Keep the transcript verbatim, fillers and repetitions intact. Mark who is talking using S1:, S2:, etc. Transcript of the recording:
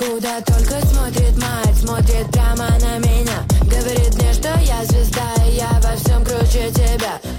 S1: куда только смотрит мать, смотрит прямо на меня. Говорит мне, что я звезда, и я во всем круче тебя.